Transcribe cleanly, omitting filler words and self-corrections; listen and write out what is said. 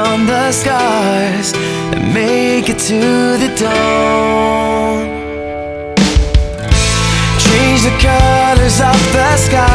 on the scars and make it to the dawn. Change the colors of the sky